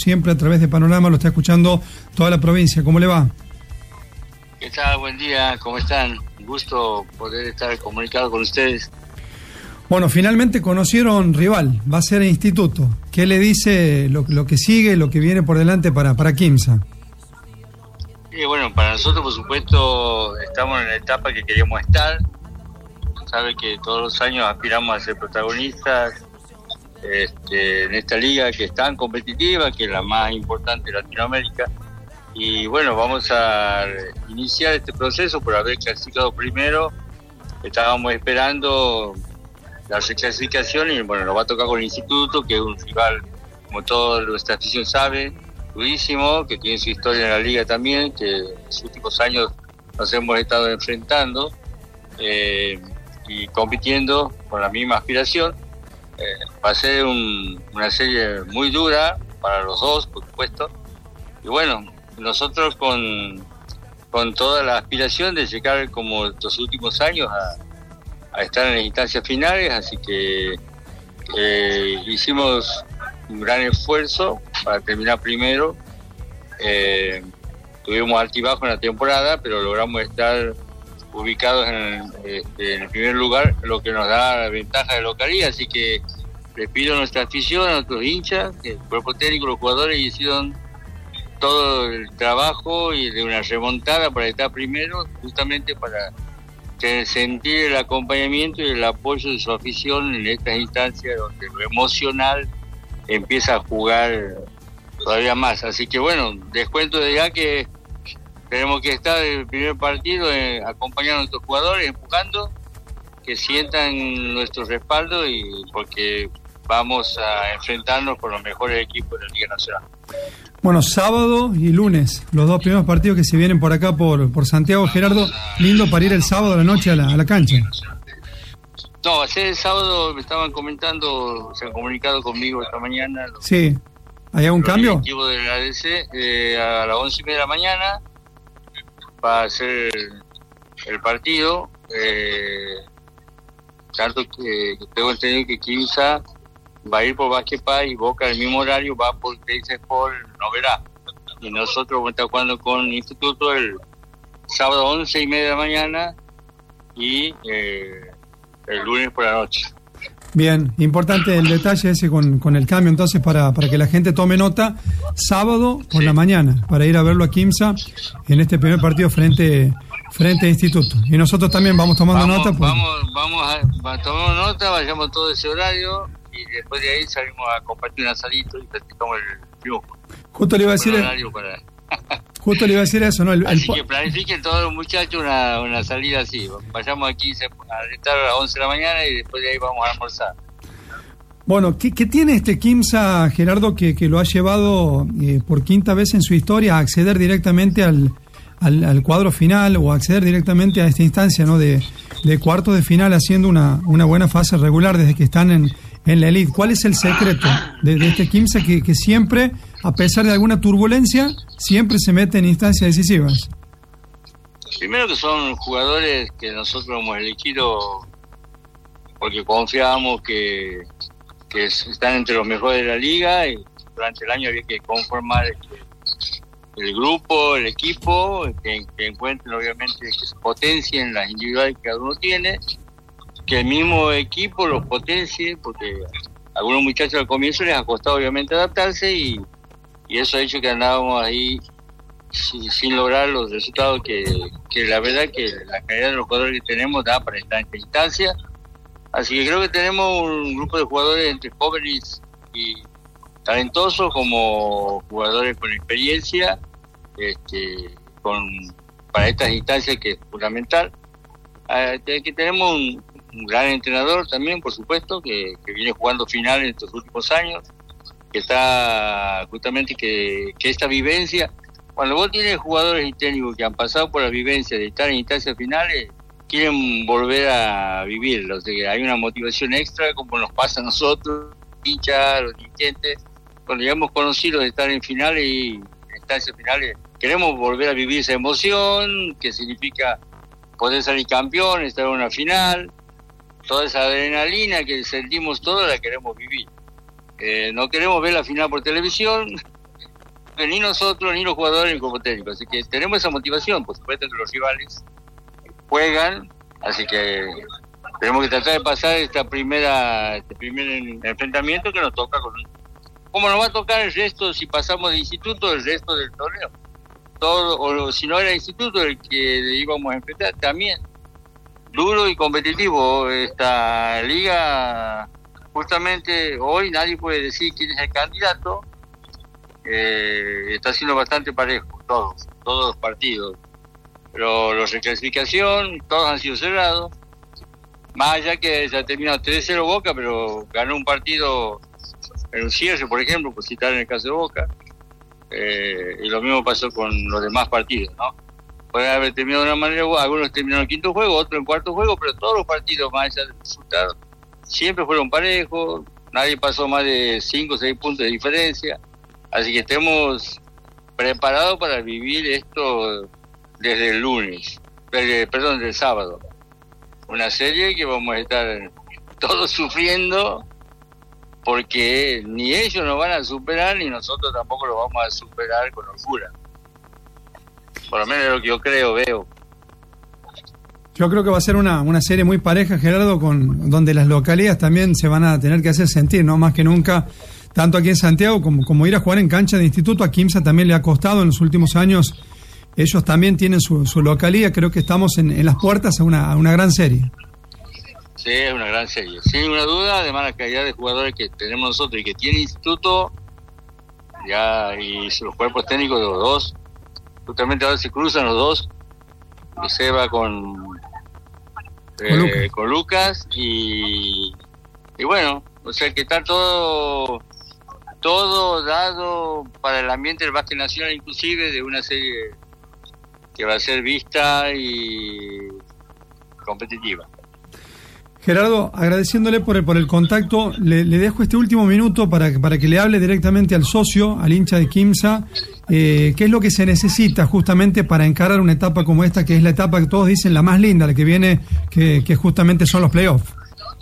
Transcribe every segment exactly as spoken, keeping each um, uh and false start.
siempre a través de Panorama, lo está escuchando toda la provincia. ¿Cómo le va? ¿Qué tal? Buen día, ¿cómo están? Un gusto poder estar comunicado con ustedes. Bueno, finalmente conocieron rival, va a ser el Instituto. ¿Qué le dice lo, lo que sigue, lo que viene por delante para, para Quimsa? Y bueno, para nosotros, por supuesto, estamos en la etapa que queríamos estar. Sabe que todos los años aspiramos a ser protagonistas este, en esta liga que es tan competitiva, que es la más importante de Latinoamérica. Y bueno, vamos a iniciar este proceso por haber clasificado primero. Estábamos esperando la reclasificación y bueno, nos va a tocar con el Instituto, que es un rival, como toda nuestra afición sabe, durísimo, que tiene su historia en la liga también, que en los últimos años nos hemos estado enfrentando eh, y compitiendo con la misma aspiración. Eh, va a ser un, una serie muy dura para los dos, por supuesto. Y bueno, nosotros con, con toda la aspiración de llegar como estos últimos años a, a estar en las instancias finales, así que eh, hicimos un gran esfuerzo para terminar primero. Eh, tuvimos altibajo en la temporada, pero logramos estar ubicados en, este, en el primer lugar, lo que nos da la ventaja de localidad, así que les pido a nuestra afición, a nuestros hinchas, el cuerpo técnico, los jugadores hicieron todo el trabajo y de una remontada para estar primero, justamente para sentir el acompañamiento y el apoyo de su afición en estas instancias donde lo emocional empieza a jugar todavía más. Así que bueno, les cuento de ya que tenemos que estar en el primer partido eh, acompañando a nuestros jugadores, empujando, que sientan nuestro respaldo y porque vamos a enfrentarnos con los mejores equipos de la Liga Nacional. Bueno, sábado y lunes, los dos primeros partidos que se vienen por acá, por, por Santiago. Gerardo, lindo para ir el sábado a la noche a la, a la cancha. No, va a ser el sábado, me estaban comentando, se han comunicado conmigo esta mañana. Los, sí, ¿hay algún cambio? El equipo de la A D C, eh, a las once y media de la mañana va a ser el partido. Eh, tanto que tengo entendido que Quimsa va a ir por Basquepá y Boca al mismo horario va por Teis Sport Noverá. Y nosotros vamos a estar jugando con el Instituto el sábado once y media de la mañana y eh, el lunes por la noche. Bien, importante el detalle ese con, con el cambio, entonces para, para que la gente tome nota, sábado por sí. la mañana, para ir a verlo a Quimsa en este primer partido frente frente a Instituto. Y nosotros también vamos tomando vamos, nota. Por... Vamos, vamos a, a tomar nota, vayamos todo ese horario y después de ahí salimos a compartir un asadito y practicamos el triunfo. Justo le iba a decir el... para... Justo le iba a decir eso, ¿no? El, así el... que planifiquen todos los muchachos una, una salida así. Vayamos aquí a estar a las once de la mañana y después de ahí vamos a almorzar. Bueno, ¿qué, qué tiene este Quimsa, Gerardo, que, que lo ha llevado eh, por quinta vez en su historia a acceder directamente al, al, al cuadro final o a acceder directamente a esta instancia, ¿no? de, de cuartos de final, haciendo una, una buena fase regular desde que están en, en la elite? ¿Cuál es el secreto de, de este Quimsa que, que siempre, a pesar de alguna turbulencia, siempre se mete en instancias decisivas? Primero que son jugadores que nosotros hemos elegido porque confiábamos que, que están entre los mejores de la liga y durante el año había que conformar el, el grupo, el equipo, que, que encuentren obviamente que se potencien las individuales que cada uno tiene, que el mismo equipo los potencie, porque a algunos muchachos al comienzo les ha costado obviamente adaptarse y, y eso ha hecho que andábamos ahí sin, sin lograr los resultados que, que la verdad que la calidad de los jugadores que tenemos da para estar en esta instancia. Así que creo que tenemos un grupo de jugadores entre jóvenes y talentosos como jugadores con experiencia, este, con para estas instancias que es fundamental. Eh, que tenemos un, un gran entrenador también, por supuesto, que, que viene jugando finales en estos últimos años, que está justamente que, que esta vivencia, cuando vos tienes jugadores y técnicos que han pasado por la vivencia de estar en instancias finales, quieren volver a vivirlo, o sea que hay una motivación extra como nos pasa a nosotros, hinchas, los dirigentes, cuando ya hemos conocido de estar en finales y en instancias finales, queremos volver a vivir esa emoción, que significa poder salir campeón, estar en una final, toda esa adrenalina que sentimos todos la queremos vivir. Eh, no queremos ver la final por televisión, ni nosotros ni los jugadores ni el cuerpo técnico, así que tenemos esa motivación. Por supuesto que los rivales juegan, así que tenemos que tratar de pasar esta primera este primer enfrentamiento que nos toca con, como nos va a tocar el resto si pasamos de instituto, el resto del torneo. Todo, o si no era instituto el que íbamos a enfrentar, también duro y competitivo esta liga. Justamente hoy nadie puede decir quién es el candidato. Eh, está siendo bastante parejo todos todos los partidos, pero los de clasificación todos han sido cerrados, más allá que se ha terminado tres cero Boca, pero ganó un partido en un cierre, por ejemplo, por citar en el caso de Boca. Eh, y lo mismo pasó con los demás partidos, ¿no? Pueden haber terminado de una manera, algunos terminaron en quinto juego, otros en cuarto juego, pero todos los partidos, más allá del resultado, siempre fueron parejos, nadie pasó más de cinco o seis puntos de diferencia, así que estemos preparados para vivir esto desde el lunes, desde, perdón, desde el sábado. Una serie que vamos a estar todos sufriendo, porque ni ellos nos van a superar, ni nosotros tampoco lo vamos a superar con locura. Por lo menos es lo que yo creo, veo. Yo creo que va a ser una, una serie muy pareja, Gerardo, con donde las localidades también se van a tener que hacer sentir, ¿no? Más que nunca, tanto aquí en Santiago como, como ir a jugar en cancha de instituto. A Quimsa también le ha costado en los últimos años. Ellos también tienen su, su localidad. Creo que estamos en, en las puertas a una, a una gran serie. Sí, es una gran serie, sin ninguna duda. Además, la calidad de jugadores que tenemos nosotros y que tiene instituto, ya, y los cuerpos técnicos de los dos, justamente ahora se cruzan los dos, Seba con eh, con, Lucas. con Lucas y y bueno, o sea que está todo todo dado para el ambiente del básquet nacional, inclusive de una serie que va a ser vista y competitiva. Gerardo, agradeciéndole por el, por el contacto, le, le dejo este último minuto para, para que le hable directamente al socio, al hincha de Quimsa, eh, qué es lo que se necesita justamente para encarar una etapa como esta, que es la etapa que todos dicen la más linda, la que viene, que, que justamente son los playoffs.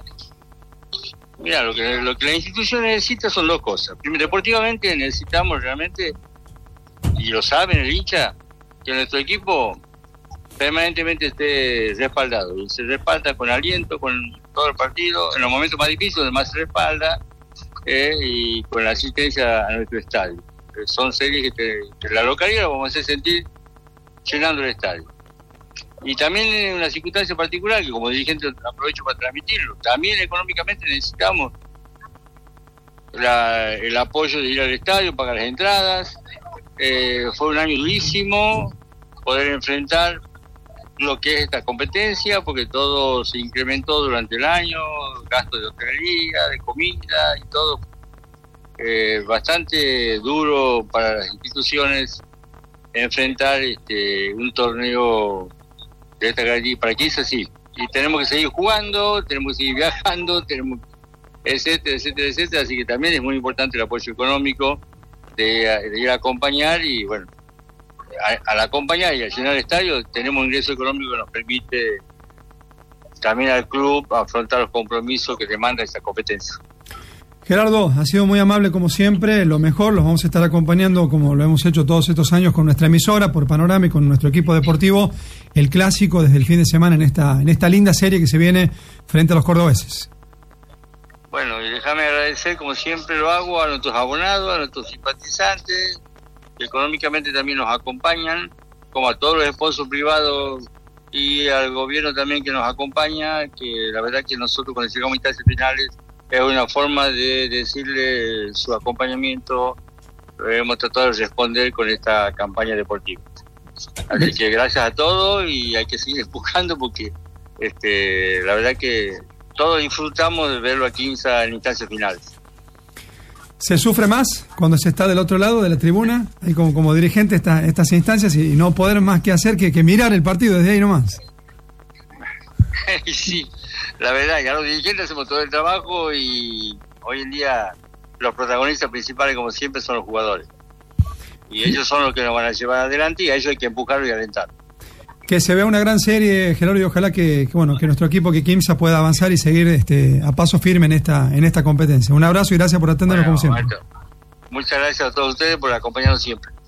Mira, lo que, lo que la institución necesita son dos cosas. Primero, deportivamente necesitamos realmente, y lo saben el hincha, que nuestro equipo permanentemente esté respaldado, y se respalda con aliento, con todo el partido, en los momentos más difíciles, donde más se respalda, eh, y con la asistencia a nuestro estadio. Eh, son series que, te, que la localidad lo vamos a hacer sentir llenando el estadio. Y también en una circunstancia particular, que como dirigente aprovecho para transmitirlo, también económicamente necesitamos la, el apoyo de ir al estadio, pagar las entradas. Eh, fue un año durísimo poder enfrentar lo que es esta competencia, porque todo se incrementó durante el año, gastos de hotelería, de comida y todo. Eh, bastante duro para las instituciones enfrentar este un torneo de esta característica. Para Quimsa sí, y tenemos que seguir jugando, tenemos que seguir viajando, tenemos etcétera, etcétera, etcétera, así que también es muy importante el apoyo económico de, de ir a acompañar, y bueno, al acompañar y al llenar el estadio tenemos un ingreso económico que nos permite también al club afrontar los compromisos que demanda esta competencia. Gerardo, ha sido muy amable como siempre, lo mejor, los vamos a estar acompañando como lo hemos hecho todos estos años con nuestra emisora, por Panorama y con nuestro equipo deportivo, el clásico desde el fin de semana en esta, en esta linda serie que se viene frente a los cordobeses. Bueno, y déjame agradecer como siempre lo hago a nuestros abonados, a nuestros simpatizantes, que económicamente también nos acompañan, como a todos los sponsors privados y al gobierno también que nos acompaña, que la verdad que nosotros cuando llegamos a instancias finales es una forma de decirle su acompañamiento, hemos tratado de responder con esta campaña deportiva. Así que gracias a todos y hay que seguir empujando porque este la verdad que todos disfrutamos de verlo a Quimsa en instancias finales. ¿Se sufre más cuando se está del otro lado de la tribuna, ahí como, como dirigente esta, estas instancias y no poder más que hacer que, que mirar el partido desde ahí nomás? Sí, la verdad, que a los dirigentes hacemos todo el trabajo y hoy en día los protagonistas principales, como siempre, son los jugadores. Y ellos son los que nos van a llevar adelante y a ellos hay que empujarlo y alentarlo. Que se vea una gran serie, Gerardo, y ojalá que, que bueno que nuestro equipo, que Quimsa, pueda avanzar y seguir este a paso firme en esta en esta competencia. Un abrazo y gracias por atendernos, bueno, como siempre. Muchas gracias a todos ustedes por acompañarnos siempre.